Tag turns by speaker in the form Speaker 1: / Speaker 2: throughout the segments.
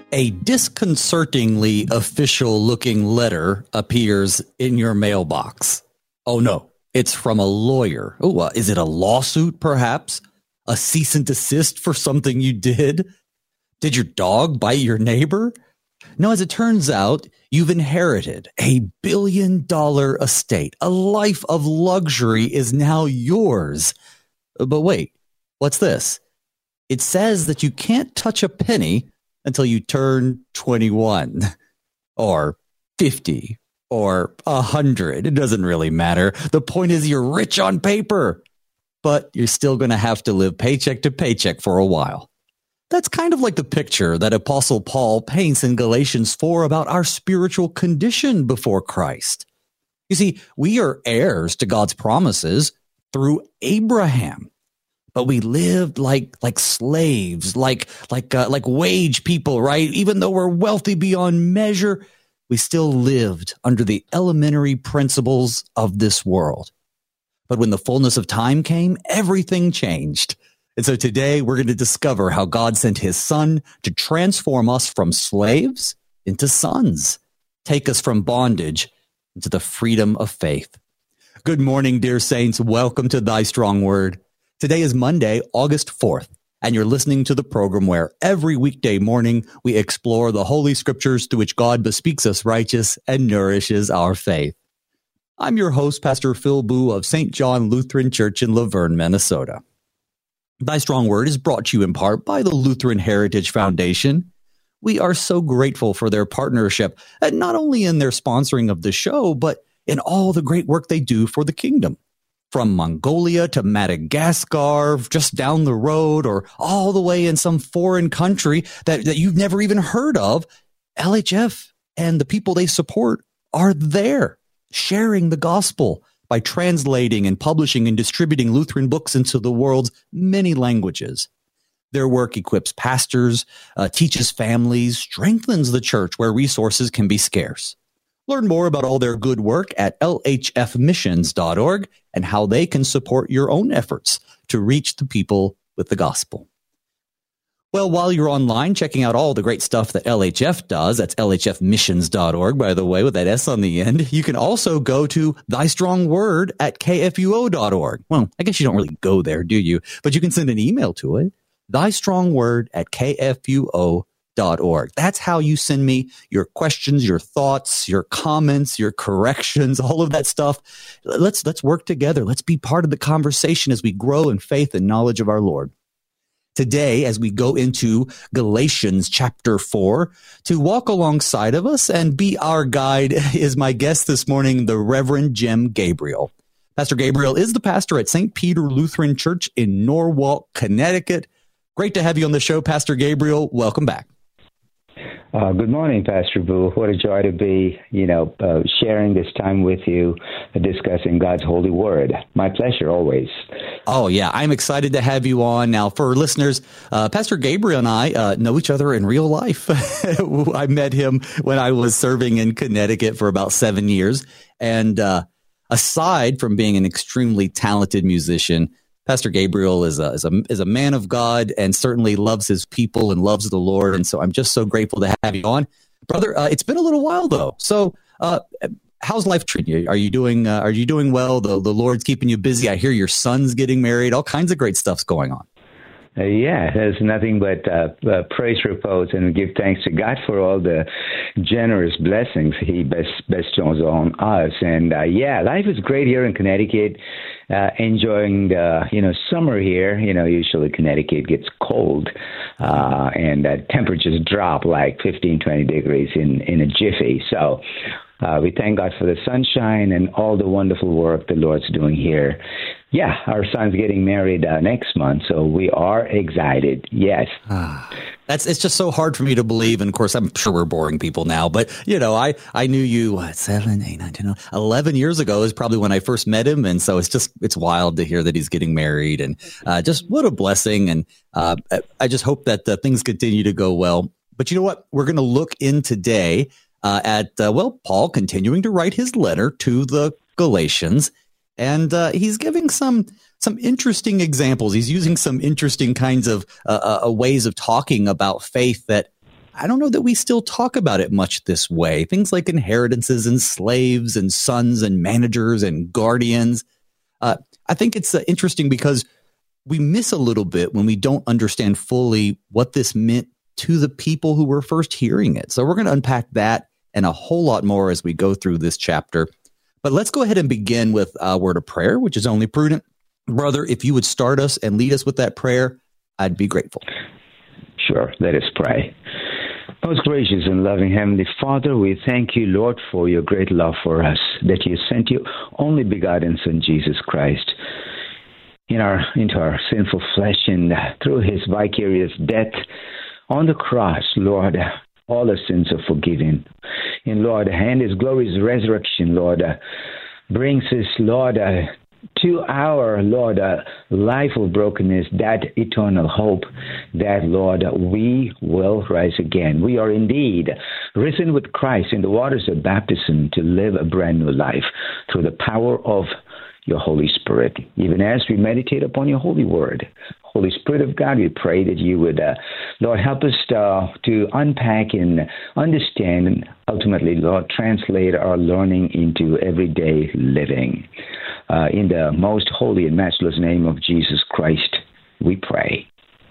Speaker 1: A disconcertingly official-looking letter appears in your mailbox. Oh, no, it's from a lawyer. Oh, is it a lawsuit, perhaps? A cease and desist for something you did? Did your dog bite your neighbor? No, as it turns out, you've inherited a $1 billion estate. A life of luxury is now yours. But wait, what's this? It says that you can't touch a penny until you turn 21 or 50 or 100. It doesn't really matter. The point is you're rich on paper, but you're still going to have to live paycheck to paycheck for a while. That's kind of like the picture that Apostle Paul paints in Galatians 4 about our spiritual condition before Christ. You see, we are heirs to God's promises through Abraham. But we lived like slaves, like wage people, right? Even though we're wealthy beyond measure, we still lived under the elementary principles of this world. But when the fullness of time came, everything changed. And so today we're going to discover how God sent his son to transform us from slaves into sons, take us from bondage into the freedom of faith. Good morning, dear saints. Welcome to Thy Strong Word. Today is Monday, August 4th, and you're listening to the program where every weekday morning we explore the Holy Scriptures through which God bespeaks us righteous and nourishes our faith. I'm your host, Pastor Phil Boo of St. John Lutheran Church in Laverne, Minnesota. Thy Strong Word is brought to you in part by the Lutheran Heritage Foundation. We are so grateful for their partnership, and not only in their sponsoring of the show, but in all the great work they do for the kingdom. From Mongolia to Madagascar, just down the road, or all the way in some foreign country that you've never even heard of, LHF and the people they support are there, sharing the gospel by translating and publishing and distributing Lutheran books into the world's many languages. Their work equips pastors, teaches families, strengthens the church where resources can be scarce. Learn more about all their good work at lhfmissions.org and how they can support your own efforts to reach the people with the gospel. Well, while you're online checking out all the great stuff that LHF does, that's lhfmissions.org, by the way, with that S on the end, you can also go to Thy Strong Word at kfuo.org. Well, I guess you don't really go there, do you? But you can send an email to it, thystrongword at kfuo.org. That's how you send me your questions, your thoughts, your comments, your corrections, all of that stuff. Let's work together. Let's be part of the conversation as we grow in faith and knowledge of our Lord. Today, as we go into Galatians chapter 4, to walk alongside of us and be our guide is my guest this morning, the Reverend Jim Gabriel. Pastor Gabriel is the pastor at St. Peter Lutheran Church in Norwalk, Connecticut. Great to have you on the show, Pastor Gabriel. Welcome back.
Speaker 2: Good morning, Pastor Boo. What a joy to be, sharing this time with you, discussing God's holy word. My pleasure, always.
Speaker 1: Oh, yeah. I'm excited to have you on. Now, for listeners, Pastor Gabriel and I know each other in real life. I met him when I was serving in Connecticut for about 7 years. And aside from being an extremely talented musician, Pastor Gabriel is a man of God and certainly loves his people and loves the Lord. And so I'm just so grateful to have you on. Brother, it's been a little while, though. So how's life treating you? Are you doing well? The Lord's keeping you busy. I hear your son's getting married. All kinds of great stuff's going on.
Speaker 2: Yeah, there's nothing but praise, repose, and give thanks to God for all the generous blessings He bestows on us. And life is great here in Connecticut. Enjoying the summer here. Usually Connecticut gets cold, and temperatures drop like 15, 20 degrees in a jiffy. So we thank God for the sunshine and all the wonderful work the Lord's doing here. Yeah, our son's getting married next month, so we are excited. Yes.
Speaker 1: It's just so hard for me to believe. And of course, I'm sure we're boring people now, but I knew you 7, 8, 9, 10, 11 years ago is probably when I first met him. And so it's wild to hear that he's getting married, and just what a blessing. And I just hope that things continue to go well. But you know what? We're going to look in today at Paul continuing to write his letter to the Galatians. And he's giving some interesting examples. He's using some interesting kinds of ways of talking about faith that I don't know that we still talk about it much this way. Things like inheritances and slaves and sons and managers and guardians. I think it's interesting because we miss a little bit when we don't understand fully what this meant to the people who were first hearing it. So we're going to unpack that and a whole lot more as we go through this chapter. But let's go ahead and begin with a word of prayer, which is only prudent. Brother, if you would start us and lead us with that prayer, I'd be grateful.
Speaker 2: Sure. Let us pray. Most gracious and loving Heavenly Father, we thank you, Lord, for your great love for us, that you sent your only begotten Son, Jesus Christ, into our sinful flesh, and through his vicarious death on the cross, Lord, all our sins are forgiven. And Lord, and his glorious resurrection, Lord, brings us, Lord, to our, Lord, life of brokenness, that eternal hope that, Lord, we will rise again. We are indeed risen with Christ in the waters of baptism to live a brand new life through the power of your Holy Spirit. Even as we meditate upon your holy word, Holy Spirit of God, we pray that you would, Lord, help us to unpack and understand and ultimately, Lord, translate our learning into everyday living. In the most holy and matchless name of Jesus Christ, we pray.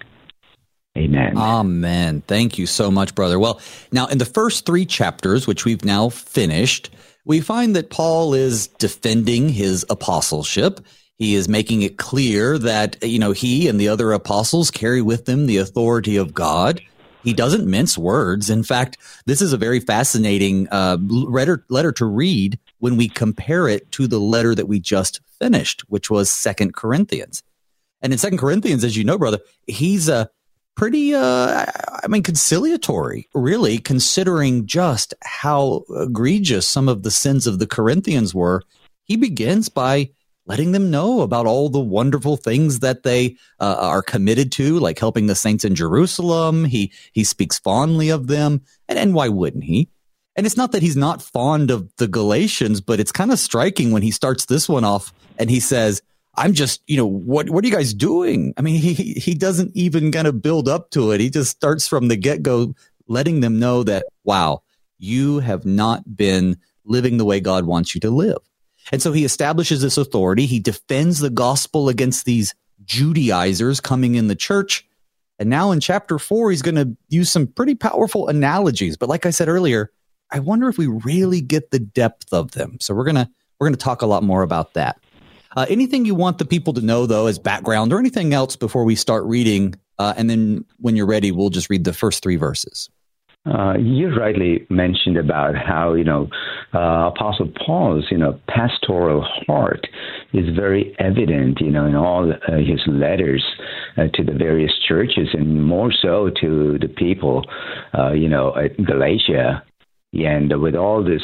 Speaker 2: Amen.
Speaker 1: Amen. Thank you so much, brother. Well, now in the first 3 chapters, which we've now finished, we find that Paul is defending his apostleship. He is making it clear that, he and the other apostles carry with them the authority of God. He doesn't mince words. In fact, this is a very fascinating letter to read when we compare it to the letter that we just finished, which was 2 Corinthians. And in 2 Corinthians, as you know, brother, he's pretty, conciliatory, really, considering just how egregious some of the sins of the Corinthians were. He begins by letting them know about all the wonderful things that they are committed to, like helping the saints in Jerusalem. He speaks fondly of them. And why wouldn't he? And it's not that he's not fond of the Galatians, but it's kind of striking when he starts this one off and he says, I'm just, what are you guys doing? I mean, he doesn't even kind of build up to it. He just starts from the get-go, letting them know that, wow, you have not been living the way God wants you to live. And so he establishes this authority. He defends the gospel against these Judaizers coming in the church. And now in chapter 4, he's going to use some pretty powerful analogies. But like I said earlier, I wonder if we really get the depth of them. So we're going to talk a lot more about that. Anything you want the people to know, though, as background or anything else before we start reading? And then when you're ready, we'll just read the first 3 verses.
Speaker 2: You rightly mentioned about how, Apostle Paul's, pastoral heart is very evident, in all his letters to the various churches, and more so to the people, at Galatia. And with all this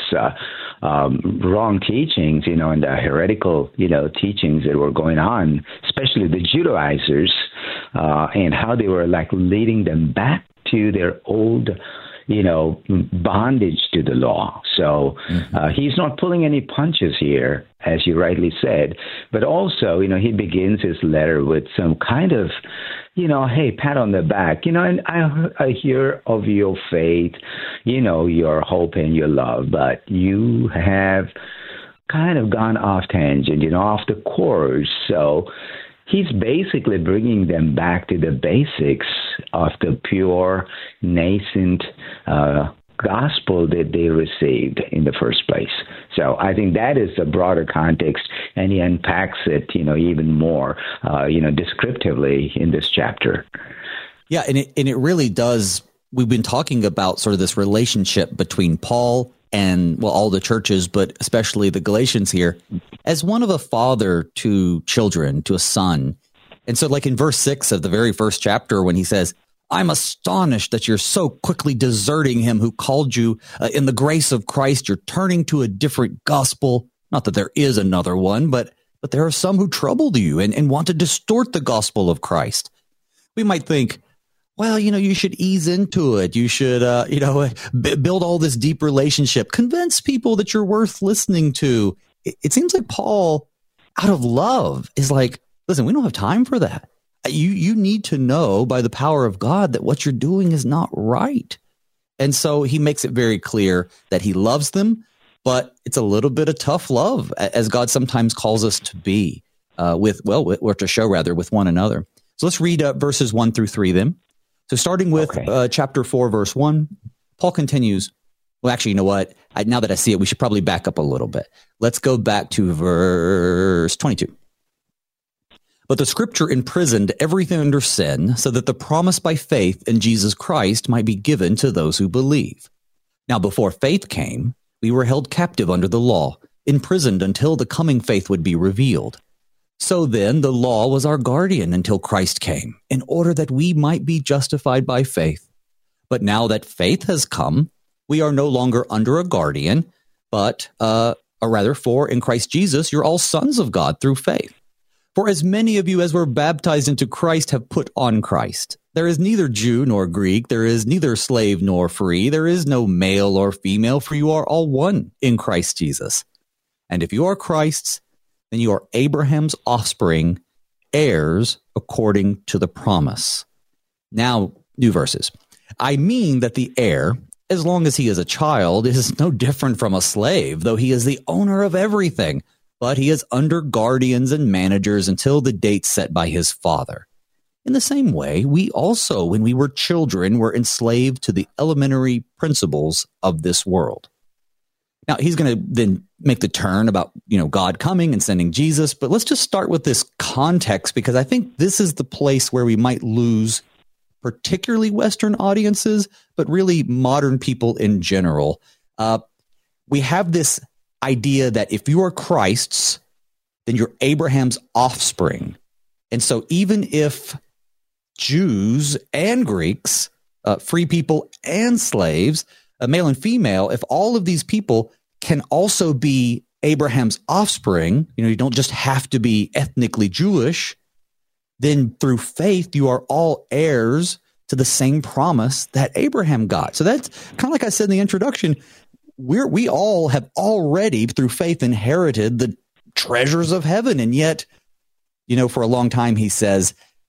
Speaker 2: wrong teachings, and the heretical, teachings that were going on, especially the Judaizers, and how they were like leading them back to their old, bondage to the law. So he's not pulling any punches here, as you rightly said. But also, he begins his letter with some kind of, hey, pat on the back. And I hear of your faith, your hope and your love, but you have kind of gone off tangent, off the course. So he's basically bringing them back to the basics of the pure, nascent gospel that they received in the first place. So I think that is the broader context, and he unpacks it, even more, descriptively in this chapter.
Speaker 1: Yeah, and it really does. We've been talking about sort of this relationship between Paul and, all the churches, but especially the Galatians here, as one of a father to children, to a son. And so like in verse 6 of the very first chapter, when he says, I'm astonished that you're so quickly deserting him who called you in the grace of Christ. You're turning to a different gospel. Not that there is another one, but there are some who troubled you and want to distort the gospel of Christ. We might think, well, you should ease into it. You should, build all this deep relationship, convince people that you're worth listening to. It seems like Paul, out of love, is like, listen, we don't have time for that. You need to know by the power of God that what you're doing is not right. And so he makes it very clear that he loves them, but it's a little bit of tough love, as God sometimes calls us to be with one another. So let's read verses 1 through 3 then. So starting with chapter 4, verse 1, Paul continues. Well, actually, you know what? Now that I see it, we should probably back up a little bit. Let's go back to verse 22. But the scripture imprisoned everything under sin, so that the promise by faith in Jesus Christ might be given to those who believe. Now, before faith came, we were held captive under the law, imprisoned until the coming faith would be revealed. So then the law was our guardian until Christ came, in order that we might be justified by faith. But now that faith has come, we are no longer under a guardian, but for in Christ Jesus, you're all sons of God through faith. For as many of you as were baptized into Christ have put on Christ. There is neither Jew nor Greek, there is neither slave nor free, there is no male or female, for you are all one in Christ Jesus. And if you are Christ's, then you are Abraham's offspring, heirs according to the promise. Now, new verses. I mean that the heir, as long as he is a child, is no different from a slave, though he is the owner of everything. But he is under guardians and managers until the date set by his father. In the same way, we also, when we were children, were enslaved to the elementary principles of this world. Now, he's going to then make the turn about, God coming and sending Jesus. But let's just start with this context, because I think this is the place where we might lose particularly Western audiences, but really modern people in general. We have this idea that if you are Christ's, then you're Abraham's offspring. And so even if Jews and Greeks, free people and slaves, male and female, if all of these people can also be Abraham's offspring, you don't just have to be ethnically Jewish, then through faith, you are all heirs to the same promise that Abraham got. So that's kind of like I said in the introduction, we all have already, through faith, inherited the treasures of heaven. And yet, for a long time, he says,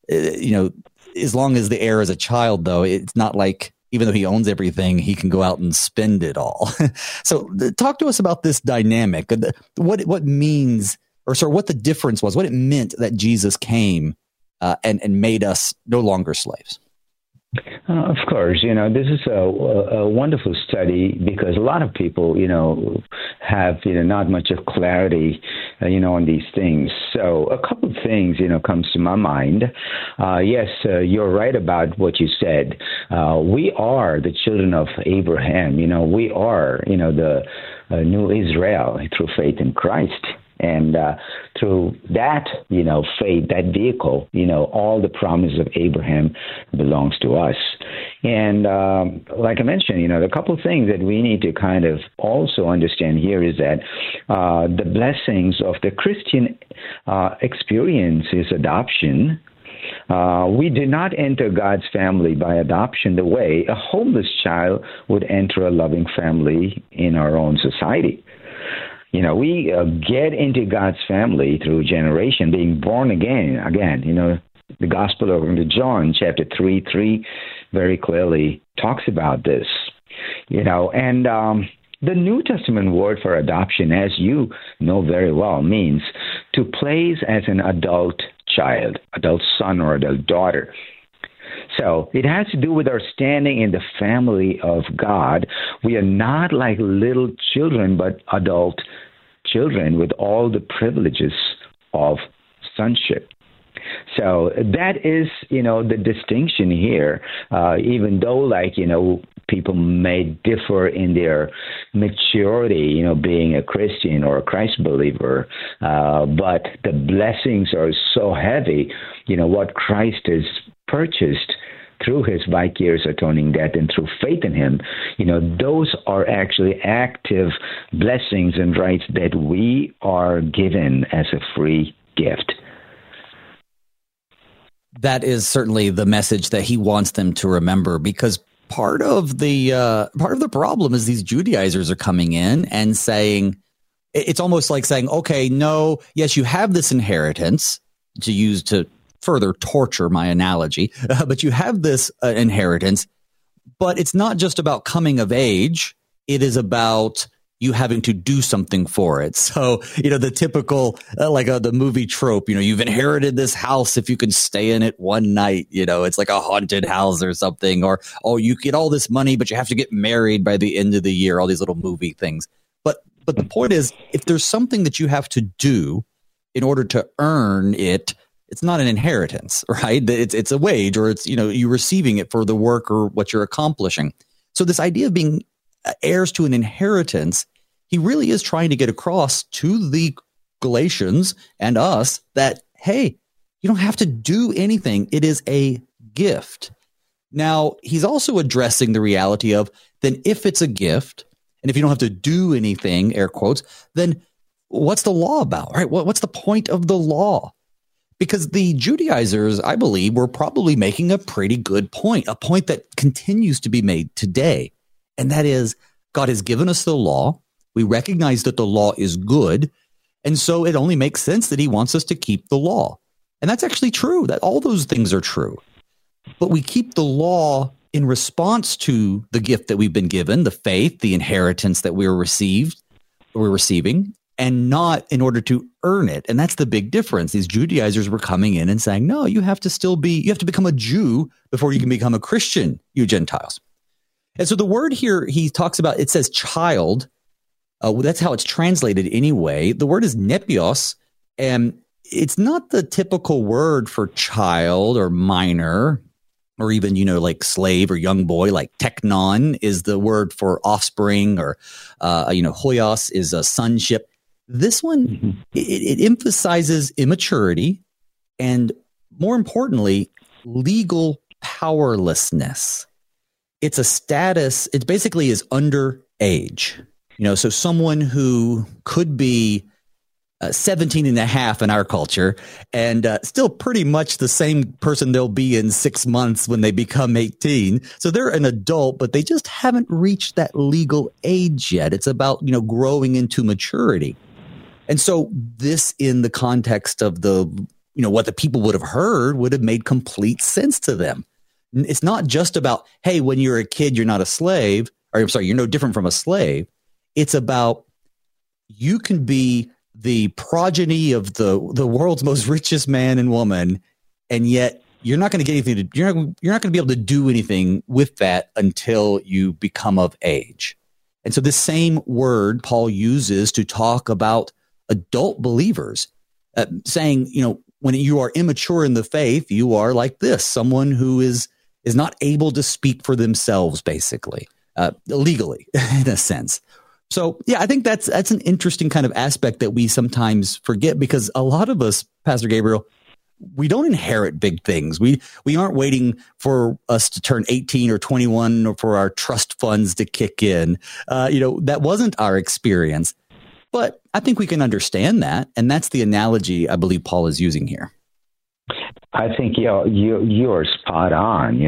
Speaker 1: as long as the heir is a child, though, it's not like, even though he owns everything, he can go out and spend it all. So talk to us about this dynamic, what means, or sort of what the difference was, what it meant that Jesus came and made us no longer slaves.
Speaker 2: Of course, this is a wonderful study, because a lot of people, have, not much of clarity, on these things. So a couple of things, comes to my mind. Yes, you're right about what you said. We are the children of Abraham. We are, the new Israel through faith in Christ. And through that, faith, that vehicle, all the promises of Abraham belongs to us. And like I mentioned, a couple of things that we need to kind of also understand here is that the blessings of the Christian experience is adoption. We do not enter God's family by adoption the way a homeless child would enter a loving family in our own society. We get into God's family through generation, being born again. The Gospel according to John, chapter 3 very clearly talks about this. And the New Testament word for adoption, as you know very well, means to place as an adult child, adult son or adult daughter. So it has to do with our standing in the family of God. We are not like little children, but adult children with all the privileges of sonship. So that is, the distinction here, even though people may differ in their maturity, being a Christian or a Christ believer, but the blessings are so heavy, what Christ has purchased through his vicarious atoning death and through faith in him, those are actually active blessings and rights that we are given as a free gift.
Speaker 1: That is certainly the message that he wants them to remember, because part of the problem is these Judaizers are coming in and saying, it's almost like saying, okay, no, yes, you have this inheritance, to further torture my analogy, but you have this inheritance, But it's not just about coming of age. It is about you having to do something for it. So, the typical, the movie trope, you've inherited this house if you can stay in it one night, it's like a haunted house or something, or, oh, you get all this money, but you have to get married by the end of the year, all these little movie things. But the point is, if there's something that you have to do in order to earn it, it's not an inheritance, right? It's a wage, or it's, you receiving it for the work or what you're accomplishing. So this idea of being heirs to an inheritance, he really is trying to get across to the Galatians and us that, hey, you don't have to do anything. It is a gift. Now, he's also addressing the reality of, then if it's a gift, and if you don't have to do anything, air quotes, then what's the law about, right? What's the point of the law? Because the Judaizers, I believe, were probably making a pretty good point, a point that continues to be made today. And that is, God has given us the law. We recognize that the law is good. And so it only makes sense that he wants us to keep the law. And that's actually true, that all those things are true. But we keep the law in response to the gift that we've been given, the faith, the inheritance that we're receiving, and not in order to earn it. And that's the big difference. These Judaizers were coming in and saying, no, you have to become a Jew before you can become a Christian, you Gentiles. And so the word here he talks about, it says child. That's how it's translated anyway. The word is nepios, and it's not the typical word for child or minor, or even, like slave or young boy. Like teknon is the word for offspring, or, hoios is a sonship. This one, it emphasizes immaturity and, more importantly, legal powerlessness. It's a status. It basically is underage. So someone who could be 17 and a half in our culture and still pretty much the same person they'll be in 6 months when they become 18. So they're an adult, but they just haven't reached that legal age yet. It's about, growing into maturity. And so this, in the context of what the people would have heard, would have made complete sense to them. It's not just about, hey, when you're a kid, you're not a slave, or I'm sorry, you're no different from a slave. It's about, you can be the progeny of the world's most richest man and woman, and yet you're not going to get anything. You're not going to be able to do anything with that until you become of age. And so this same word Paul uses to talk about adult believers, saying, when you are immature in the faith, you are like this, someone who is not able to speak for themselves, basically, legally, in a sense. So, yeah, I think that's an interesting kind of aspect that we sometimes forget, because a lot of us, Pastor Gabriel, we don't inherit big things. We aren't waiting for us to turn 18 or 21 or for our trust funds to kick in. That wasn't our experience. But I think we can understand that. And that's the analogy I believe Paul is using here.
Speaker 2: I think you're spot on.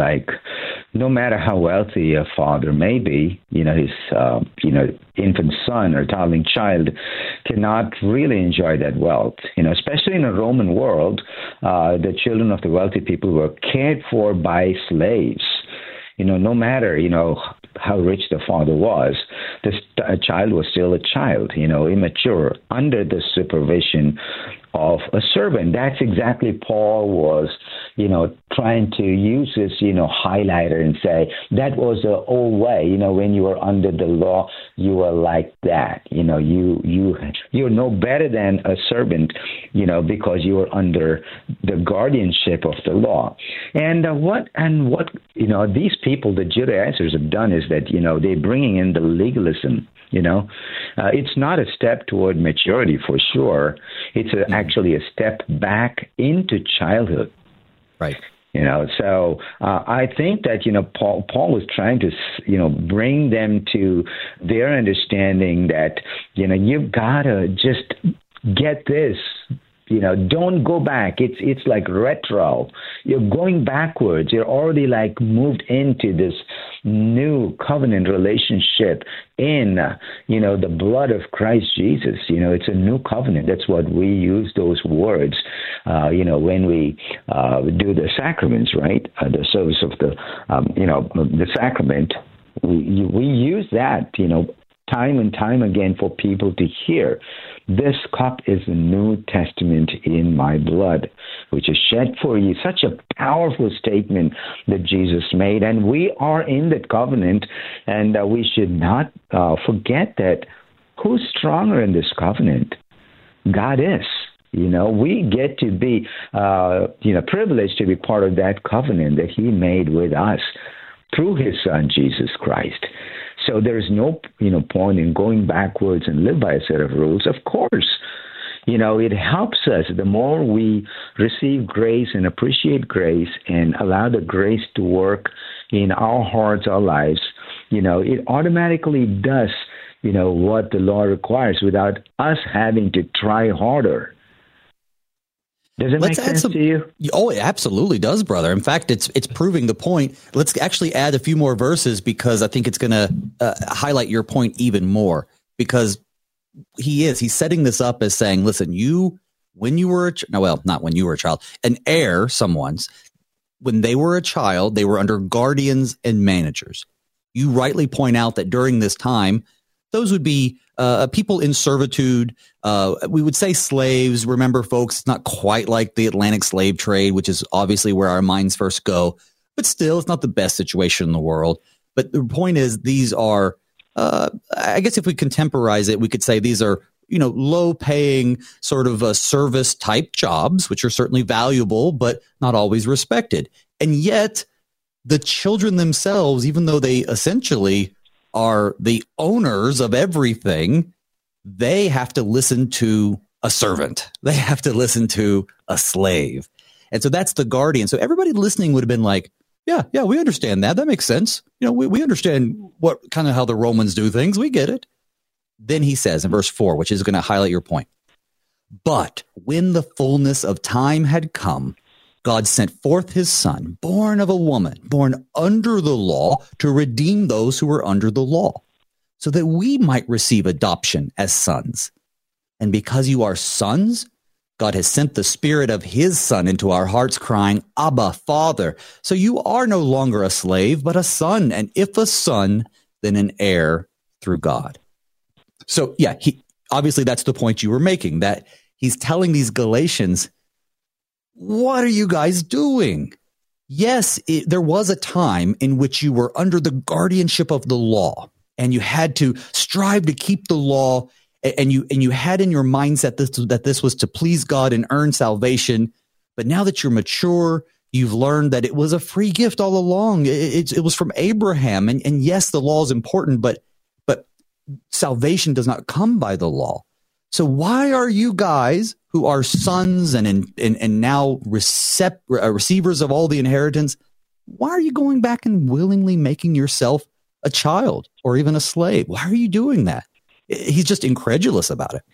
Speaker 2: No matter how wealthy a father may be, his infant son or toddling child cannot really enjoy that wealth. Especially in a Roman world, the children of the wealthy people were cared for by slaves. No matter how rich the father was, the child was still a child, immature, under the supervision of a servant. That's exactly Paul was, trying to use this, highlighter and say that was the old way. When you were under the law, you were like that. You're no better than a servant, because you were under the guardianship of the law. And what these people, the Judaizers, have done is that they're bringing in the legalism. It's not a step toward maturity for sure. It's actually a step back into childhood.
Speaker 1: Right.
Speaker 2: So I think that, Paul was trying to, bring them to their understanding that, you've got to just get this. Don't go back. It's like retro. You're going backwards. You're already moved into this, new covenant relationship in, the blood of Christ Jesus. It's a new covenant. That's what we use those words, when we do the sacraments, right? The service of the sacrament. We use that, time and time again for people to hear. This cup is the New Testament in my blood, which is shed for you. Such a powerful statement that Jesus made. And we are in that covenant, and we should not forget that who's stronger in this covenant? God is. We get to be, privileged to be part of that covenant that he made with us through his son, Jesus Christ. So there's no, point in going backwards and live by a set of rules. Of course, it helps us. The more we receive grace and appreciate grace and allow the grace to work in our hearts, our lives, it automatically does, what the law requires without us having to try harder. Does it make sense to you?
Speaker 1: Oh, it absolutely does, brother. In fact, it's proving the point. Let's actually add a few more verses because I think it's going to highlight your point even more. Because he's setting this up as saying, listen, when you were not when you were a child, an heir, when they were a child, they were under guardians and managers. You rightly point out that during this time, those would be people in servitude. We would say slaves. Remember, folks, it's not quite like the Atlantic slave trade, which is obviously where our minds first go. But still, it's not the best situation in the world. But the point is, these are, I guess if we contemporize it, we could say these are, low-paying sort of service-type jobs, which are certainly valuable, but not always respected. And yet, the children themselves, even though they essentially are the owners of everything, they have to listen to a servant. They have to listen to a slave. And so that's the guardian. So everybody listening would have been like, yeah, we understand that. That makes sense. We understand what kind of how the Romans do things. We get it. Then he says in verse 4, which is going to highlight your point. But when the fullness of time had come, God sent forth his son, born of a woman, born under the law, to redeem those who were under the law, so that we might receive adoption as sons. And because you are sons, God has sent the Spirit of his Son into our hearts, crying, Abba, Father. So you are no longer a slave, but a son. And if a son, then an heir through God. So, yeah, obviously that's the point you were making, that he's telling these Galatians, what are you guys doing? Yes, there was a time in which you were under the guardianship of the law, and you had to strive to keep the law, and you had in your mindset that this was to please God and earn salvation. But now that you're mature, you've learned that it was a free gift all along. It was from Abraham, and yes, the law is important, but salvation does not come by the law. So why are you guys who are sons and now receivers of all the inheritance, why are you going back and willingly making yourself a child or even a slave? Why are you doing that? He's just incredulous about it.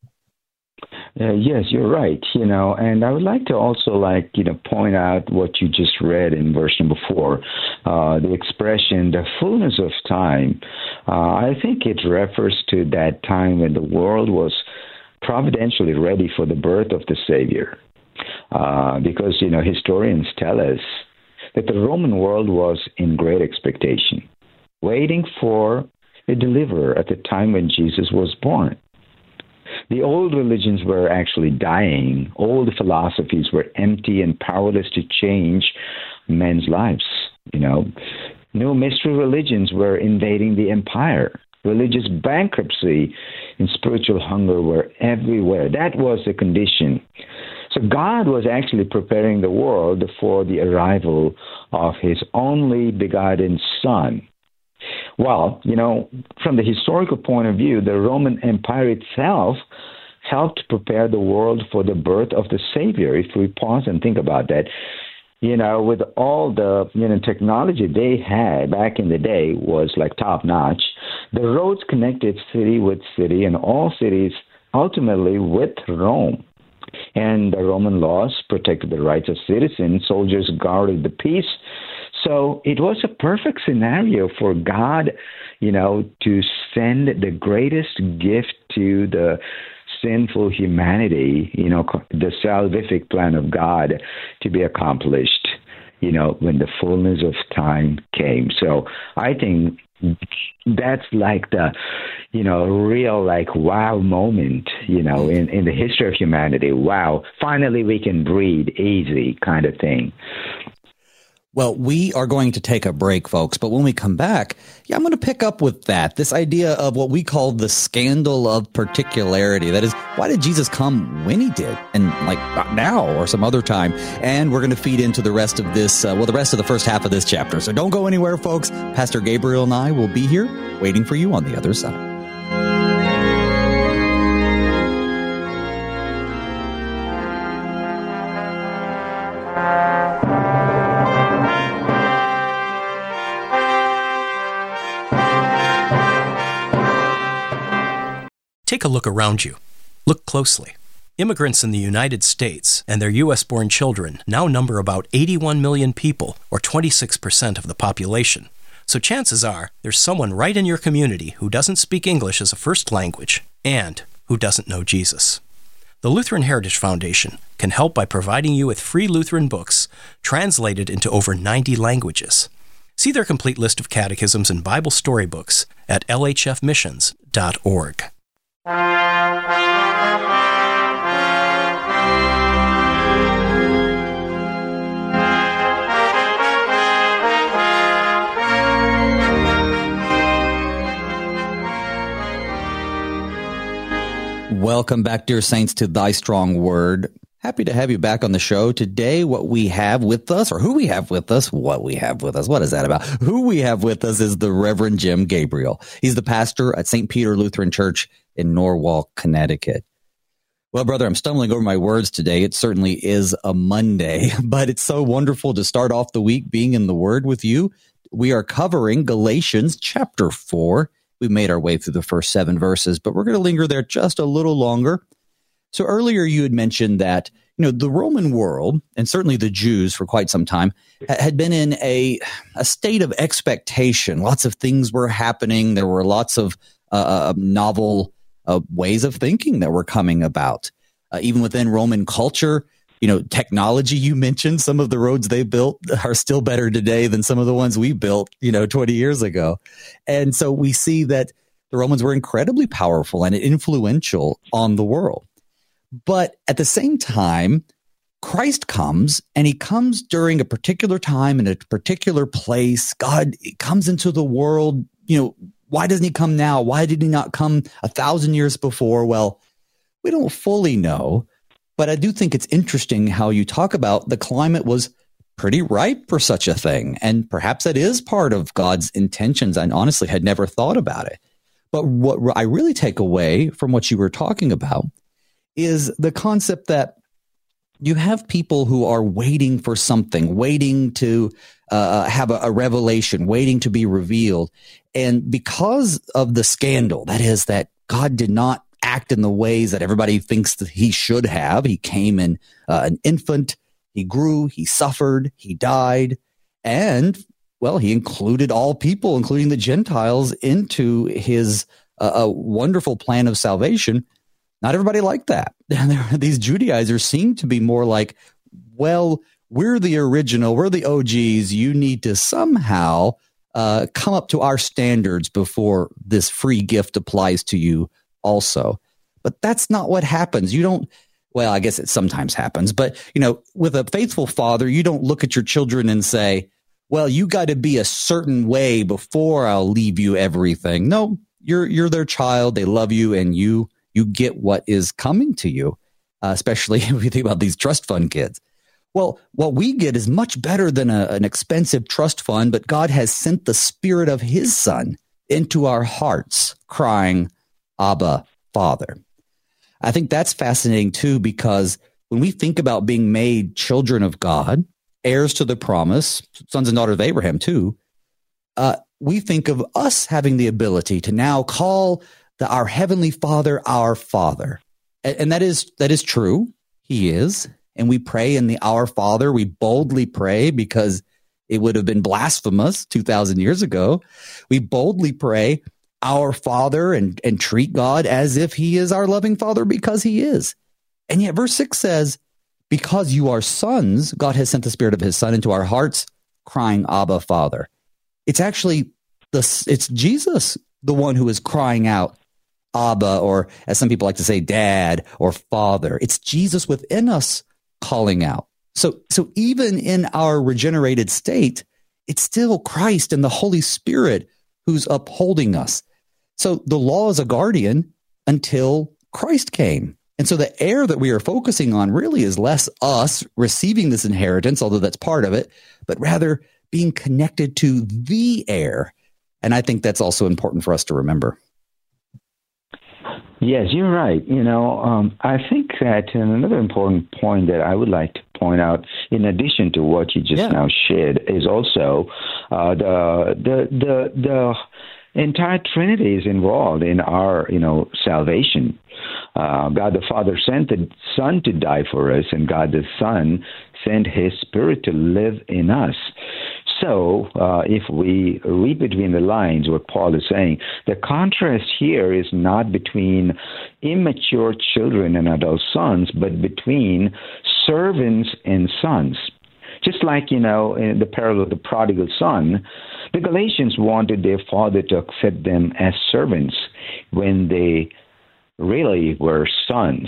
Speaker 2: Yes, you're right. And I would like to also point out what you just read in verse number 4, the expression, the fullness of time. I think it refers to that time when the world was providentially ready for the birth of the Savior. Because, historians tell us that the Roman world was in great expectation, waiting for a deliverer at the time when Jesus was born. The old religions were actually dying. Old philosophies were empty and powerless to change men's lives. New mystery religions were invading the empire. Religious bankruptcy and spiritual hunger were everywhere. That was the condition. So God was actually preparing the world for the arrival of his only begotten Son. Well, from the historical point of view, the Roman Empire itself helped prepare the world for the birth of the Savior. If we pause and think about that, with all the technology they had back in the day was like top notch. The roads connected city with city and all cities ultimately with Rome. And the Roman laws protected the rights of citizens. Soldiers guarded the peace. So it was a perfect scenario for God, to send the greatest gift to the sinful humanity, the salvific plan of God to be accomplished, when the fullness of time came. So I think that's like the, real wow moment, in the history of humanity. Wow, finally we can breathe easy kind of thing.
Speaker 1: Well, we are going to take a break, folks, but when we come back, I'm going to pick up with that, this idea of what we call the scandal of particularity. That is, why did Jesus come when he did, and not now or some other time? And we're going to feed into the rest of this, the rest of the first half of this chapter. So don't go anywhere, folks. Pastor Gabriel and I will be here waiting for you on the other side.
Speaker 3: Take a look around you. Look closely. Immigrants in the United States and their U.S.-born children now number about 81 million people, or 26% of the population. So chances are there's someone right in your community who doesn't speak English as a first language and who doesn't know Jesus. The Lutheran Heritage Foundation can help by providing you with free Lutheran books translated into over 90 languages. See their complete list of catechisms and Bible storybooks at lhfmissions.org.
Speaker 1: Welcome back, dear saints, to Thy Strong Word. Happy to have you back on the show. Today, what we have with us, or who we have with us, what is that about? Who we have with us is the Reverend Jim Gabriel. He's the pastor at St. Peter Lutheran Church in Norwalk, Connecticut. Well, brother, I'm stumbling over my words today. It certainly is a Monday, but it's so wonderful to start off the week being in the Word with you. We are covering Galatians chapter 4. We made our way through the first 7 verses, but we're going to linger there just a little longer. So earlier you had mentioned that, the Roman world, and certainly the Jews for quite some time, had been in a state of expectation. Lots of things were happening. There were lots of novel ways of thinking that were coming about. Even within Roman culture, technology, you mentioned, some of the roads they built are still better today than some of the ones we built, 20 years ago. And so we see that the Romans were incredibly powerful and influential on the world. But at the same time, Christ comes, and he comes during a particular time in a particular place. God comes into the world. Why doesn't he come now? Why did he not come 1,000 years before? Well, we don't fully know, but I do think it's interesting how you talk about the climate was pretty ripe for such a thing. And perhaps that is part of God's intentions. I honestly had never thought about it. But what I really take away from what you were talking about is the concept that you have people who are waiting for something, waiting to have a revelation, waiting to be revealed. And because of the scandal, that is that God did not act in the ways that everybody thinks that he should have. He came in an infant, he grew, he suffered, he died, and, well, he included all people, including the Gentiles, into his wonderful plan of salvation. Not everybody liked that. These Judaizers seem to be more like, well, we're the original, we're the OGs. You need to somehow come up to our standards before this free gift applies to you also. But that's not what happens. You don't, well, I guess it sometimes happens, but, with a faithful father, you don't look at your children and say, well, you got to be a certain way before I'll leave you everything. No, you're their child. They love you, and you get what is coming to you, especially if you think about these trust fund kids. Well, what we get is much better than an expensive trust fund, but God has sent the Spirit of his Son into our hearts, crying, Abba, Father. I think that's fascinating, too, because when we think about being made children of God, heirs to the promise, sons and daughters of Abraham, too, we think of us having the ability to now call our Heavenly Father our Father. And that is true. He is. And we pray in the Our Father. We boldly pray because It would have been blasphemous 2,000 years ago. We boldly pray, our Father, and treat God as if he is our loving Father, because he is. And yet verse 6 says, because you are sons, God has sent the Spirit of his Son into our hearts, crying, Abba, Father. It's actually it's Jesus, the one who is crying out, Abba, or as some people like to say, Dad or Father. It's Jesus within us calling out. So even in our regenerated state, it's still Christ and the Holy Spirit who's upholding us. So the law is a guardian until Christ came. And so the heir that we are focusing on really is less us receiving this inheritance, although that's part of it, but rather being connected to the heir. And I think that's also important for us to remember.
Speaker 2: Yes, you're right. I think that another important point that I would like to point out, in addition to what you just now shared, is also the entire Trinity is involved in our, salvation. God the Father sent the Son to die for us, and God the Son sent his Spirit to live in us. So, if we read between the lines what Paul is saying, the contrast here is not between immature children and adult sons, but between servants and sons. Just like, in the parable of the prodigal son, the Galatians wanted their father to accept them as servants when they really were sons.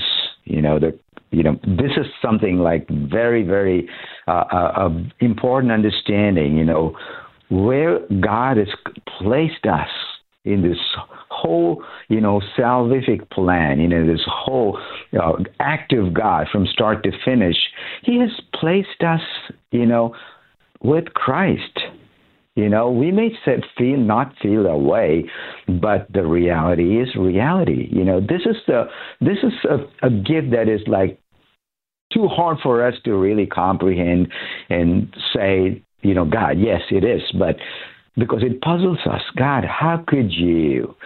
Speaker 2: This is something like very, very important understanding, where God has placed us in this whole, salvific plan, this whole active God from start to finish. He has placed us, with Christ. We may not feel that way, but the reality is reality. This is a gift that is like too hard for us to really comprehend and say, God, yes, it is, but because it puzzles us. God, how could you,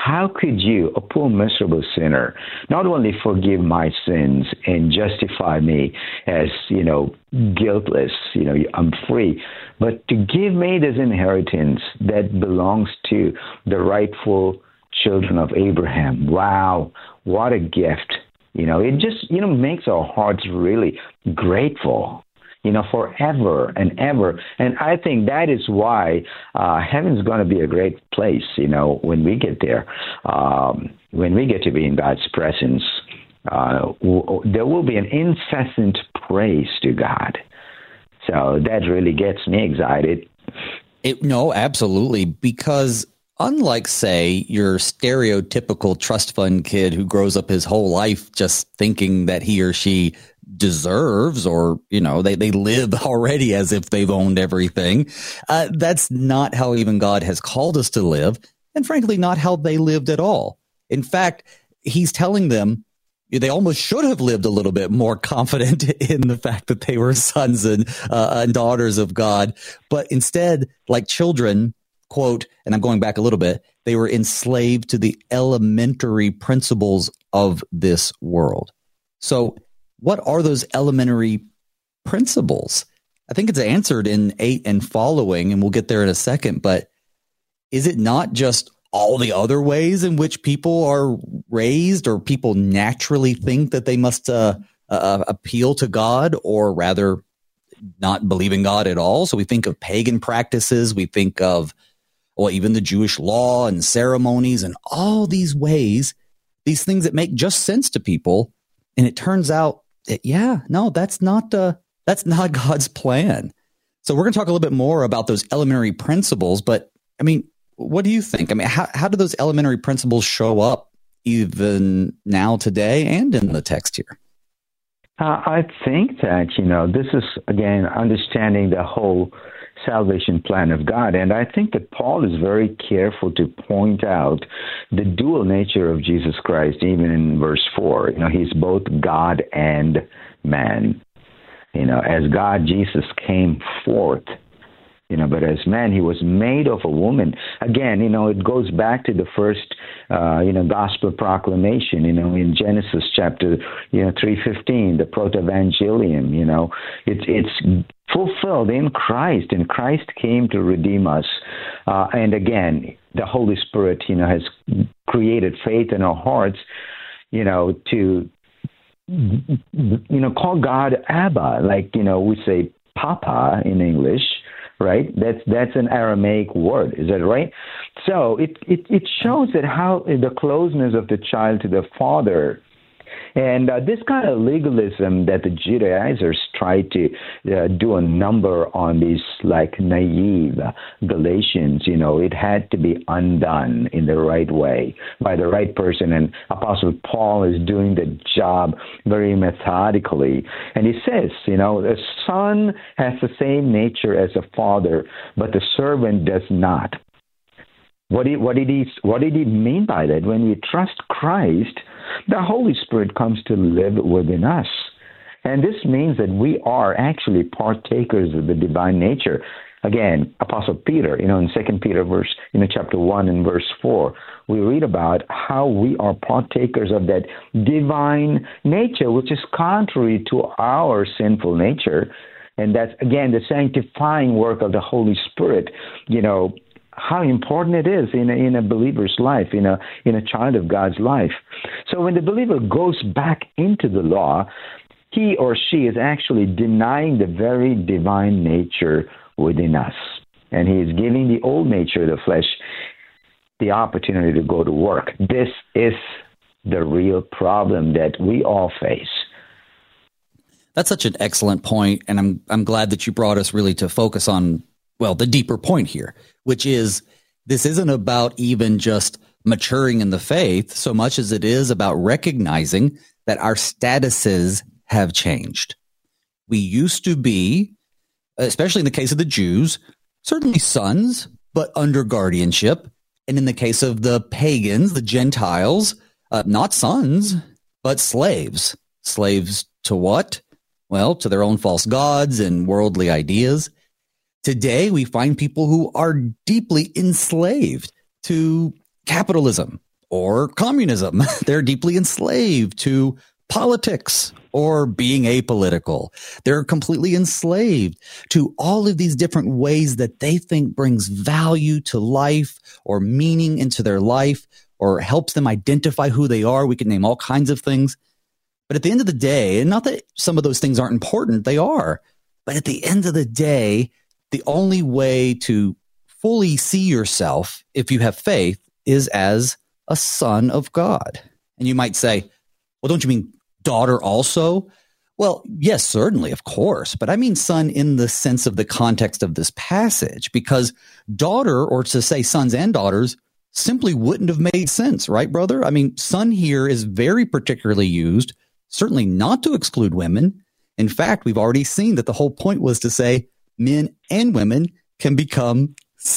Speaker 2: a poor miserable sinner, not only forgive my sins and justify me as, guiltless, I'm free, but to give me this inheritance that belongs to the rightful children of Abraham. Wow, what a gift. It just, makes our hearts really grateful, forever and ever. And I think that is why heaven's going to be a great place, when we get there, when we get to be in God's presence. There will be an incessant praise to God. So that really gets me excited.
Speaker 1: No, absolutely. Because unlike, say, your stereotypical trust fund kid who grows up his whole life just thinking that he or she deserves, or, they live already as if they've owned everything. That's not how even God has called us to live. And frankly, not how they lived at all. In fact, he's telling them they almost should have lived a little bit more confident in the fact that they were sons and daughters of God. But instead, like children, quote, and I'm going back a little bit, they were enslaved to the elementary principles of this world. So what are those elementary principles? I think it's answered in 8 and following, and we'll get there in a second. But is it not just all the other ways in which people are raised, or people naturally think that they must appeal to God, or rather not believe in God at all? So we think of pagan practices. We think of, even the Jewish law and ceremonies and all these ways, these things that make just sense to people. And it turns out that, that's not God's plan. So we're going to talk a little bit more about those elementary principles. But I mean, what do you think? I mean, how do those elementary principles show up even now today and in the text here?
Speaker 2: I think that, this is, again, understanding the whole salvation plan of God. And I think that Paul is very careful to point out the dual nature of Jesus Christ, even in verse 4. He's both God and man. As God, Jesus came forth. But as man, he was made of a woman. Again, it goes back to the first gospel proclamation, in Genesis chapter, 3:15, the protevangelium, it's fulfilled in Christ, and Christ came to redeem us. And again, the Holy Spirit, has created faith in our hearts, to, call God Abba, like, we say Papa in English, right? That's an Aramaic word. Is that right? So it shows that how the closeness of the child to the father. And this kind of legalism that the Judaizers try to do a number on these like naive Galatians, it had to be undone in the right way by the right person. And Apostle Paul is doing the job very methodically. And he says, the son has the same nature as the father, but the servant does not. What did he mean by that? When we trust Christ, the Holy Spirit comes to live within us. And this means that we are actually partakers of the divine nature. Again, Apostle Peter, in 2 Peter chapter 1 and verse 4, we read about how we are partakers of that divine nature, which is contrary to our sinful nature. And that's, again, the sanctifying work of the Holy Spirit, how important it is in a believer's life, in a child of God's life. So when the believer goes back into the law, he or she is actually denying the very divine nature within us. And he is giving the old nature of the flesh the opportunity to go to work. This is the real problem that we all face.
Speaker 1: That's such an excellent point, and I'm glad that you brought us really to focus on, well, the deeper point here, which is this isn't about even just maturing in the faith so much as it is about recognizing that our statuses have changed. We used to be, especially in the case of the Jews, certainly sons, but under guardianship. And in the case of the pagans, the Gentiles, not sons, but slaves. Slaves to what? Well, to their own false gods and worldly ideas. Today, we find people who are deeply enslaved to capitalism or communism. They're deeply enslaved to politics or being apolitical. They're completely enslaved to all of these different ways that they think brings value to life or meaning into their life or helps them identify who they are. We can name all kinds of things. But at the end of the day, and not that some of those things aren't important, they are. But at the end of the day, the only way to fully see yourself, if you have faith, is as a son of God. And you might say, well, don't you mean daughter also? Well, yes, certainly, of course. But I mean son in the sense of the context of this passage, because daughter, or to say sons and daughters, simply wouldn't have made sense, right, brother? I mean, son here is very particularly used, certainly not to exclude women. In fact, we've already seen that the whole point was to say men and women can become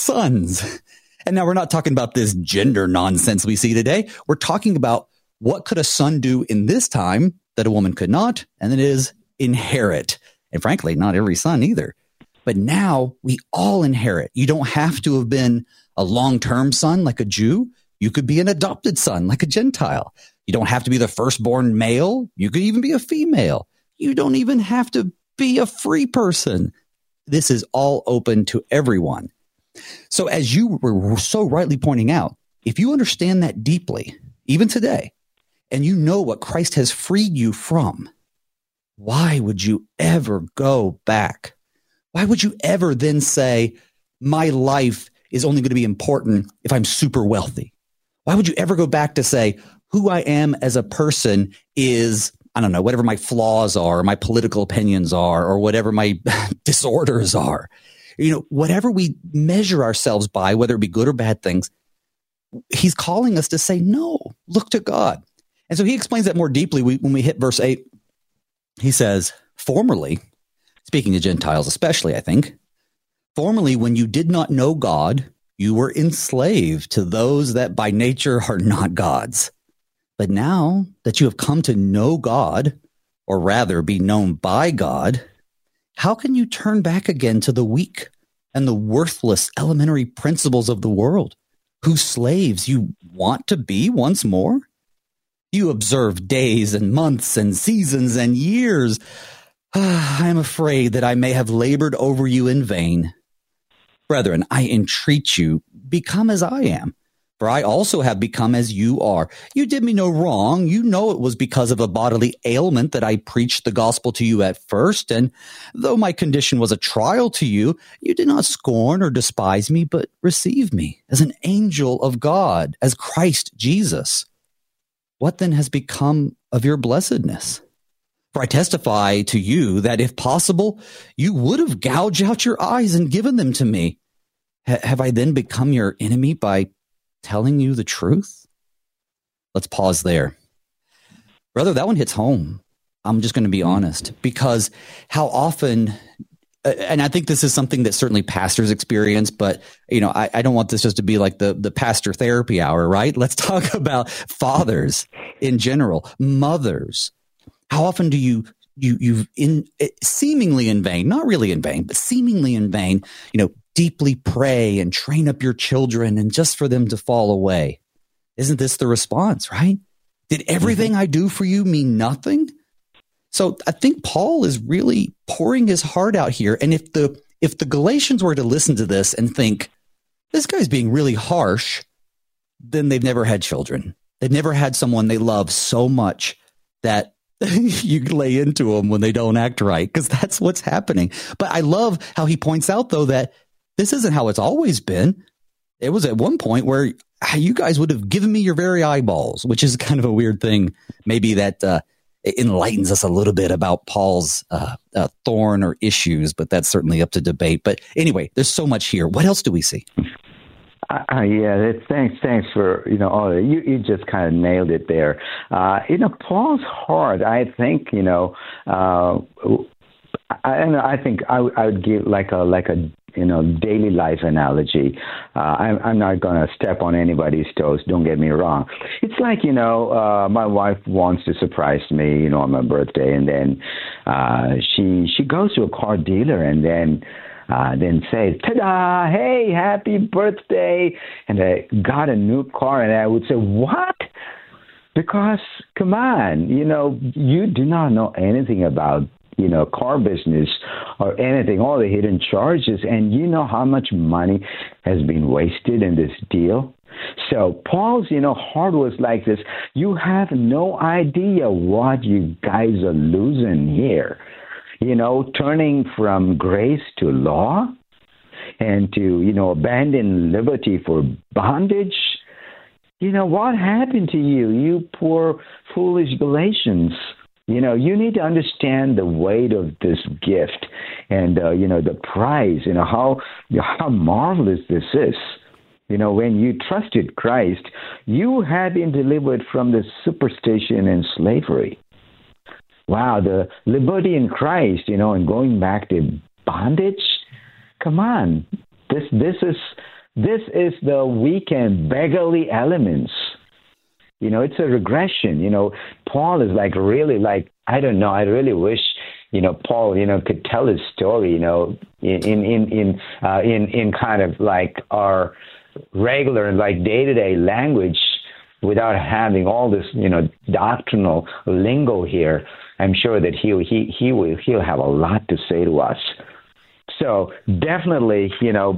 Speaker 1: sons. And now we're not talking about this gender nonsense we see today. We're talking about what could a son do in this time that a woman could not, and that is inherit. And frankly, not every son either. But now we all inherit. You don't have to have been a long-term son like a Jew. You could be an adopted son like a Gentile. You don't have to be the firstborn male. You could even be a female. You don't even have to be a free person. This is all open to everyone. So as you were so rightly pointing out, if you understand that deeply, even today, and you know what Christ has freed you from, why would you ever go back? Why would you ever then say, my life is only going to be important if I'm super wealthy? Why would you ever go back to say, who I am as a person is, I don't know, whatever my flaws are, or my political opinions are, or whatever my disorders are? Whatever we measure ourselves by, whether it be good or bad things, he's calling us to say, no, look to God. And so he explains that more deeply when we hit verse 8. He says, formerly, speaking of Gentiles especially, I think, formerly when you did not know God, you were enslaved to those that by nature are not gods. But now that you have come to know God, or rather be known by God, how can you turn back again to the weak and the worthless elementary principles of the world? whose slaves you want to be once more? You observe days and months and seasons and years. I am afraid that I may have labored over you in vain. Brethren, I entreat you, become as I am, for I also have become as you are. You did me no wrong. You know it was because of a bodily ailment that I preached the gospel to you at first, and though my condition was a trial to you, you did not scorn or despise me, but received me as an angel of God, as Christ Jesus. What then has become of your blessedness? For I testify to you that if possible, you would have gouged out your eyes and given them to me. Have I then become your enemy by telling you the truth? Let's pause there. Brother, that one hits home. I'm just going to be honest, because how often, and I think this is something that certainly pastors experience, but I don't want this just to be like the pastor therapy hour, right? Let's talk about fathers in general, mothers. How often do you seemingly in vain, not really in vain, but seemingly in vain, deeply pray and train up your children and just for them to fall away? Isn't this the response, right? Did everything I do for you mean nothing? So I think Paul is really pouring his heart out here. And if the Galatians were to listen to this and think, this guy's being really harsh, then they've never had children. They've never had someone they love so much that you lay into them when they don't act right, because that's what's happening. But I love how he points out, though, that this isn't how it's always been. It was at one point where you guys would have given me your very eyeballs, which is kind of a weird thing. Maybe that enlightens us a little bit about Paul's thorn or issues, but that's certainly up to debate. But anyway, there's so much here. What else do we see?
Speaker 2: Thanks for all that. You just kind of nailed it there. Paul's heart, I think, I think I would give like a daily life analogy. I'm not going to step on anybody's toes. Don't get me wrong. It's like, my wife wants to surprise me, on my birthday, and then she goes to a car dealer and then says, ta-da, hey, happy birthday, and I got a new car. And I would say, what? Because, come on, you do not know anything about car business or anything, all the hidden charges, and you know how much money has been wasted in this deal. So Paul's, heart was like this. You have no idea what you guys are losing here. Turning from grace to law and to, abandon liberty for bondage. What happened to you, you poor, foolish Galatians? You need to understand the weight of this gift and, the prize, how marvelous this is. When you trusted Christ, you had been delivered from the superstition and slavery. Wow, the liberty in Christ, and going back to bondage. Come on, this is the weak and beggarly elements. It's a regression. Paul is I don't know. I really wish, Paul, could tell his story, in kind of like our regular, day-to-day language without having all this, doctrinal lingo here. I'm sure that he'll have a lot to say to us. So definitely,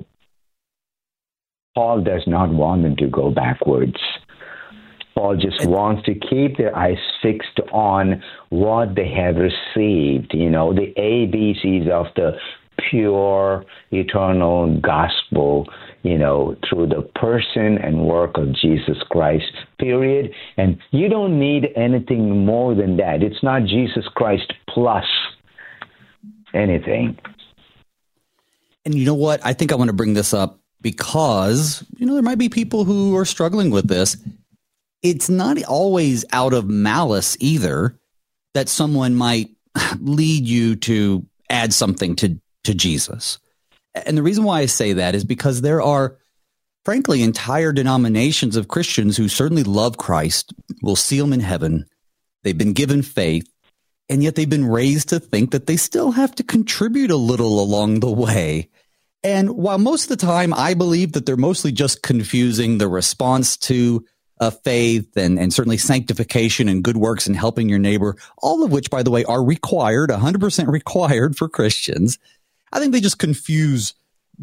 Speaker 2: Paul does not want them to go backwards. Paul just wants to keep their eyes fixed on what they have received, the ABCs of the pure, eternal gospel, through the person and work of Jesus Christ, period. And you don't need anything more than that. It's not Jesus Christ plus anything.
Speaker 1: And you know what? I think I want to bring this up because, there might be people who are struggling with this. It's not always out of malice either that someone might lead you to add something to Jesus. And the reason why I say that is because there are, frankly, entire denominations of Christians who certainly love Christ, will see him in heaven. They've been given faith, and yet they've been raised to think that they still have to contribute a little along the way. And while most of the time I believe that they're mostly just confusing the response to faith and certainly sanctification and good works and helping your neighbor, all of which, by the way, are required, 100% required for Christians, I think they just confuse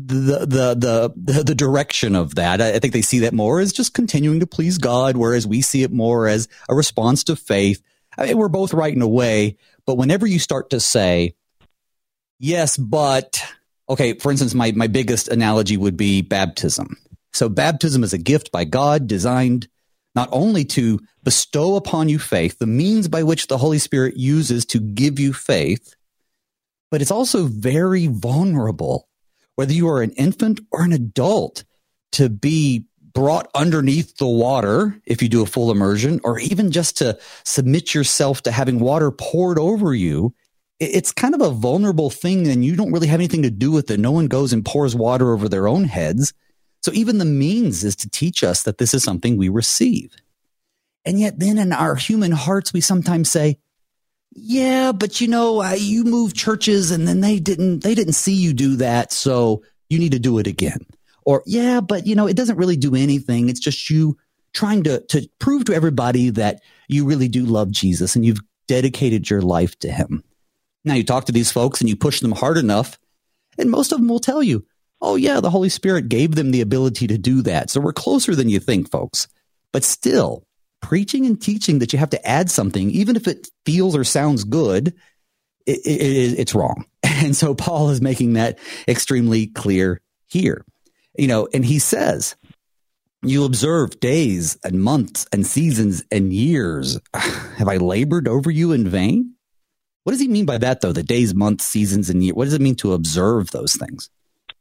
Speaker 1: the direction of that. I think they see that more as just continuing to please God, whereas we see it more as a response to faith. I mean, we're both right in a way, but whenever you start to say, yes, but, okay, for instance, my biggest analogy would be baptism. So baptism is a gift by God designed not only to bestow upon you faith, the means by which the Holy Spirit uses to give you faith, but it's also very vulnerable, whether you are an infant or an adult, to be brought underneath the water if you do a full immersion, or even just to submit yourself to having water poured over you. It's kind of a vulnerable thing, and you don't really have anything to do with it. No one goes and pours water over their own heads. So even the means is to teach us that this is something we receive. And yet then in our human hearts, we sometimes say, yeah, but you moved churches and then they didn't see you do that. So you need to do it again. Or, yeah, but it doesn't really do anything. It's just you trying to prove to everybody that you really do love Jesus and you've dedicated your life to him. Now you talk to these folks and you push them hard enough, and most of them will tell you, oh yeah, the Holy Spirit gave them the ability to do that. So we're closer than you think, folks. But still, preaching and teaching that you have to add something, even if it feels or sounds good, it's wrong. And so Paul is making that extremely clear here. And he says, you observe days and months and seasons and years. Have I labored over you in vain? What does he mean by that, though? The days, months, seasons, and years. What does it mean to observe those things?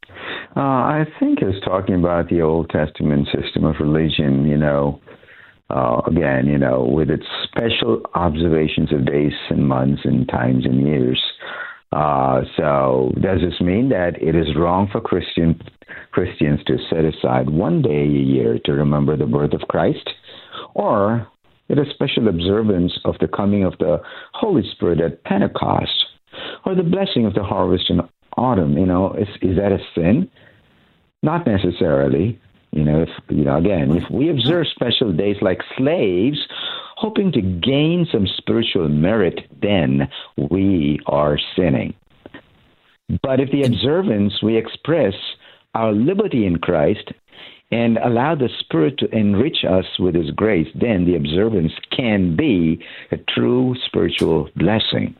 Speaker 2: I think it's talking about the Old Testament system of religion, again, with its special observations of days and months and times and years. So does this mean that it is wrong for Christians to set aside one day a year to remember the birth of Christ? Or it is special observance of the coming of the Holy Spirit at Pentecost, or the blessing of the harvest in autumn? Is that a sin? Not necessarily. If we observe special days like slaves, hoping to gain some spiritual merit, then we are sinning. But if the observance we express our liberty in Christ and allow the Spirit to enrich us with his grace, then the observance can be a true spiritual blessing.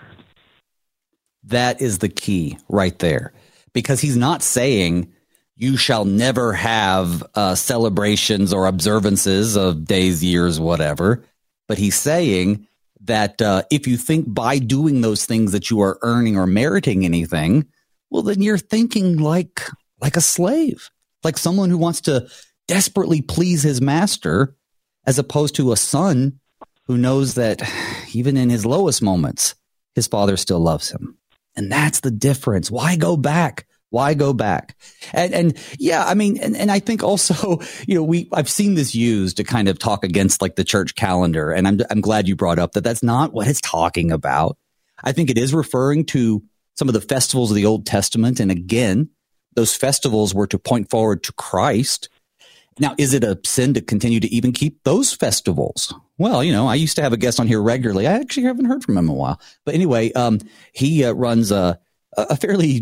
Speaker 1: That is the key right there, because he's not saying you shall never have celebrations or observances of days, years, whatever. But he's saying that if you think by doing those things that you are earning or meriting anything, well, then you're thinking like a slave, like someone who wants to desperately please his master, as opposed to a son who knows that even in his lowest moments, his father still loves him. And that's the difference. Why go back? Why go back? And yeah, I mean, and I think also, I've seen this used to kind of talk against like the church calendar. And I'm glad you brought up that that's not what it's talking about. I think it is referring to some of the festivals of the Old Testament. And again, those festivals were to point forward to Christ. Now, is it a sin to continue to even keep those festivals? Well, I used to have a guest on here regularly. I actually haven't heard from him in a while. But anyway, he runs a fairly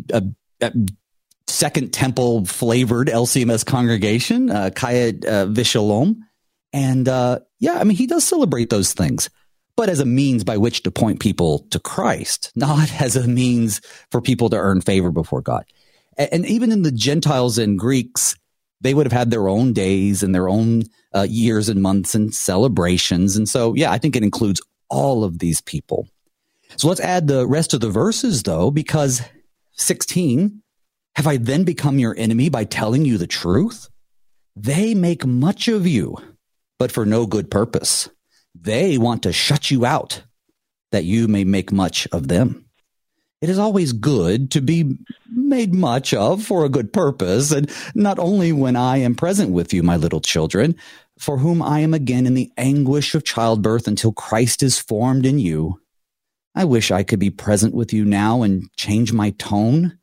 Speaker 1: Second Temple flavored LCMS congregation, Kaya Vishalom. And he does celebrate those things, but as a means by which to point people to Christ, not as a means for people to earn favor before God. And even in the Gentiles and Greeks, they would have had their own days and their own years and months and celebrations. And so, I think it includes all of these people. So let's add the rest of the verses, though, because 16, have I then become your enemy by telling you the truth? They make much of you, but for no good purpose. They want to shut you out, that you may make much of them. It is always good to be made much of for a good purpose, and not only when I am present with you, my little children, for whom I am again in the anguish of childbirth until Christ is formed in you. I wish I could be present with you now and change my tone,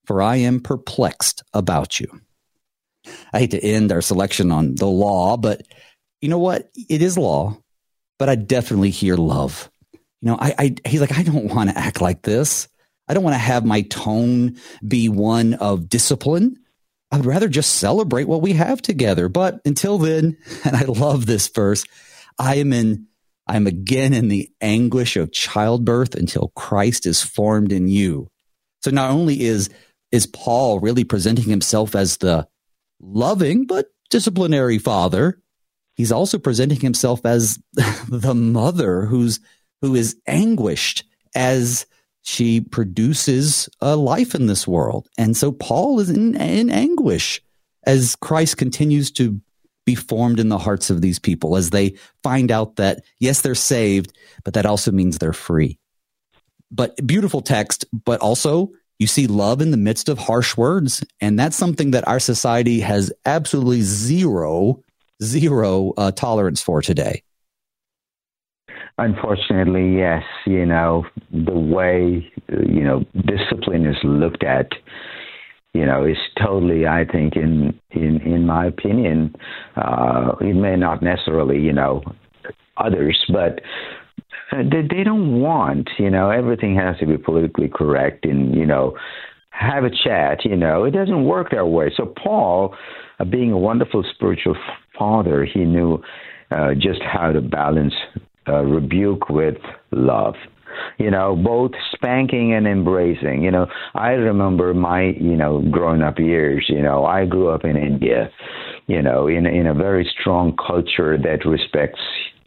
Speaker 1: for I am perplexed about you. I hate to end our selection on the law, but you know what? It is law, but I definitely hear love. You know, he's like, I don't want to act like this. I don't want to have my tone be one of discipline. I would rather just celebrate what we have together. But until then, and I love this verse, I'm again in the anguish of childbirth until Christ is formed in you. So not only is Paul really presenting himself as the loving but disciplinary father, he's also presenting himself as the mother who is anguished as she produces a life in this world. And so Paul is in anguish as Christ continues to be formed in the hearts of these people as they find out that, yes, they're saved, but that also means they're free. But beautiful text, but also you see love in the midst of harsh words. And that's something that our society has absolutely zero tolerance for today.
Speaker 2: Unfortunately, yes. The way, discipline is looked at, is totally, I think, in my opinion, it may not necessarily, others, but they don't want, everything has to be politically correct and, have a chat, it doesn't work that way. So Paul, being a wonderful spiritual father, he knew just how to balance rebuke with love, both spanking and embracing. I remember my, growing up years, I grew up in India, in a very strong culture that respects,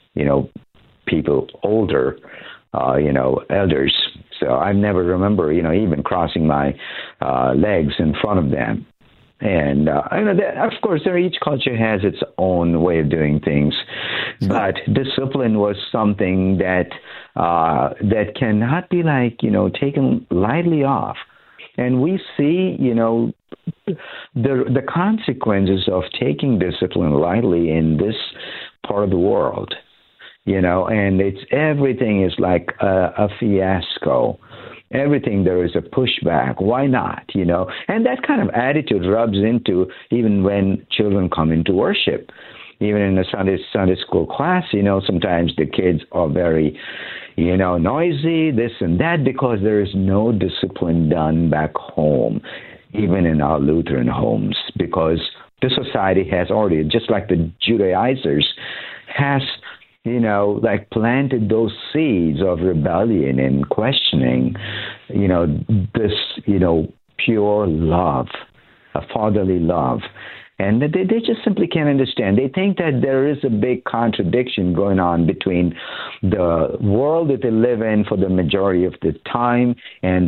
Speaker 2: people older, elders. So I never remember, even crossing my legs in front of them. And of course, each culture has its own way of doing things, but discipline was something that cannot be taken lightly off. And we see, the consequences of taking discipline lightly in this part of the world. And everything is like a fiasco. Everything there is a pushback. Why not? And that kind of attitude rubs into even when children come into worship. Even in a Sunday school class, sometimes the kids are very, noisy, this and that, because there is no discipline done back home, even in our Lutheran homes, because the society has already, just like the Judaizers, has planted those seeds of rebellion and questioning, this, pure love, a fatherly love. And they just simply can't understand. They think that there is a big contradiction going on between the world that they live in for the majority of the time and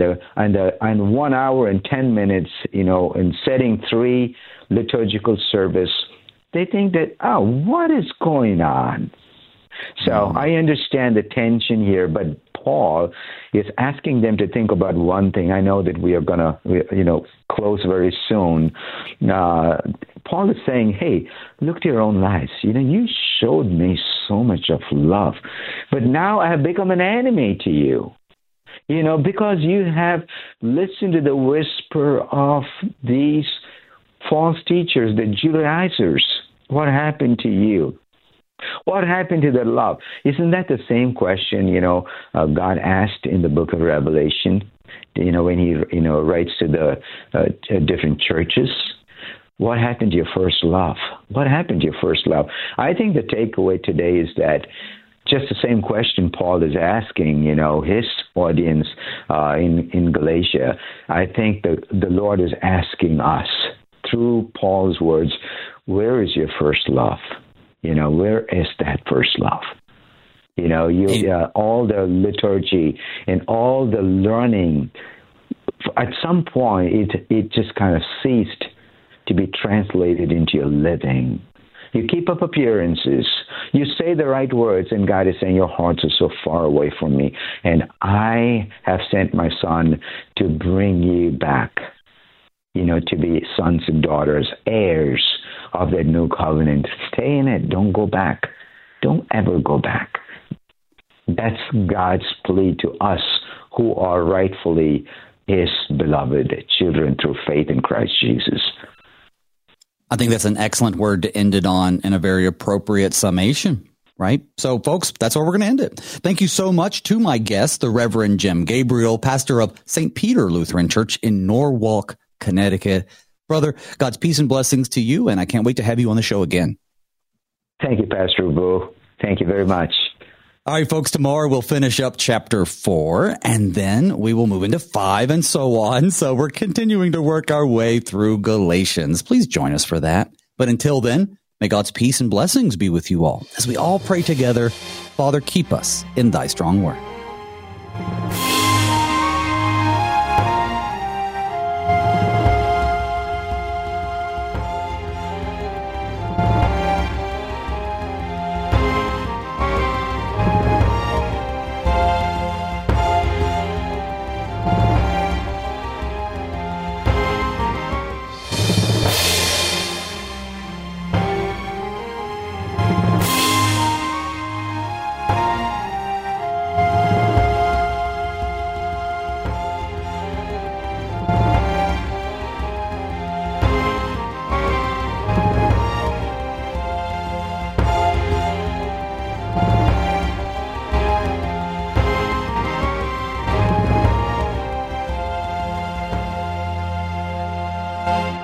Speaker 2: 1 hour and 10 minutes, in setting 3 liturgical service. They think that, what is going on? So I understand the tension here, but Paul is asking them to think about one thing. I know that we are going to, close very soon. Paul is saying, hey, look to your own lives. You showed me so much of love, but now I have become an enemy to you. Because you have listened to the whisper of these false teachers, the Judaizers. What happened to you? What happened to their love? Isn't that the same question, God asked in the book of Revelation, when he, writes to the different churches? What happened to your first love? What happened to your first love? I think the takeaway today is that just the same question Paul is asking, his audience in Galatia. I think the Lord is asking us through Paul's words, where is your first love? Where is that first love? All the liturgy and all the learning, at some point, it just kind of ceased to be translated into your living. You keep up appearances. You say the right words, and God is saying, your hearts are so far away from me, and I have sent my Son to bring you back, to be sons and daughters, heirs of that new covenant. Stay in it. Don't go back. Don't ever go back. That's God's plea to us who are rightfully, his beloved children through faith in Christ Jesus.
Speaker 1: I think that's an excellent word to end it on and a very appropriate summation, right? So, folks, that's where we're going to end it. Thank you so much to my guest, the Reverend Jim Gabriel, pastor of St. Peter Lutheran Church in Norwalk, Connecticut. Brother, God's peace and blessings to you, and I can't wait to have you on the show again.
Speaker 2: Thank you, Pastor Bo. Thank you very much.
Speaker 1: All right, folks, tomorrow we'll finish up chapter 4, and then we will move into 5 and so on. So we're continuing to work our way through Galatians. Please join us for that. But until then, may God's peace and blessings be with you all as we all pray together. Father, keep us in thy strong word.
Speaker 4: Bye.